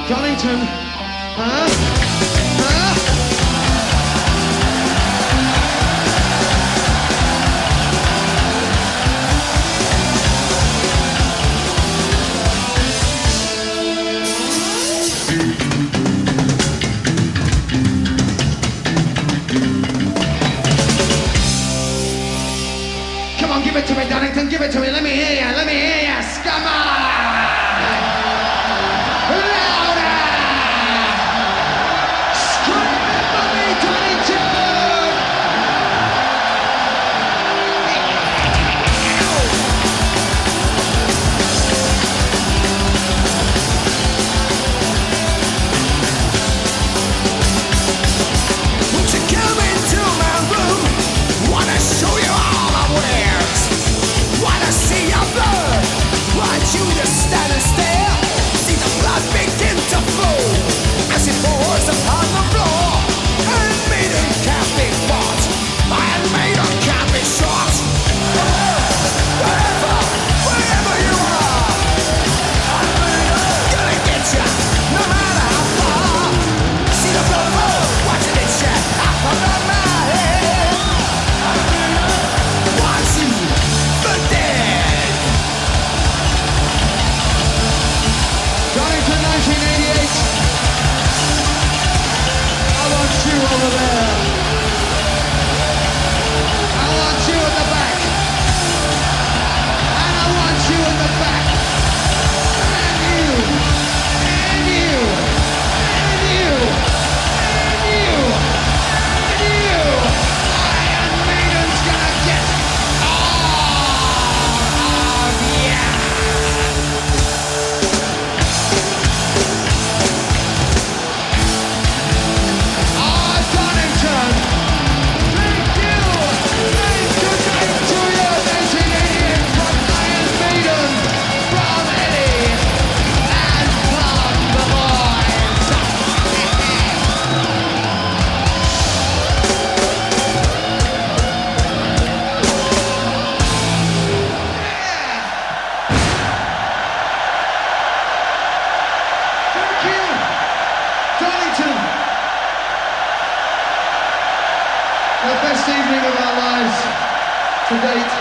Donington. Huh? Come on, give it to me, Donington, give it to me. Let me hear ya, let me hear ya. Come on! Louder! Scream it for me, Donington! Won't you come into my room? Wanna show you all my wares. Wanna see your blood? Want you to stand and stare. See the blood begin to flow as it pours upon the floor. Iron Maiden can't be bought. Iron Maiden can't be shot. Wherever, wherever you are, gonna get ya, no matter how far. See the blood flow, watching it shed up under my head. Want you for dead. Donington 1988. I want you over there. I want you at the back. And I want you at the back. And you. And you. And you. And you. And you. Iron Maiden's gonna get all of ya. Oh, Donington! Thank you! Good night to you, 1988 from Iron Maiden, from Eddie, and from the boys! Thank you! Donington! The best evening of our lives to date.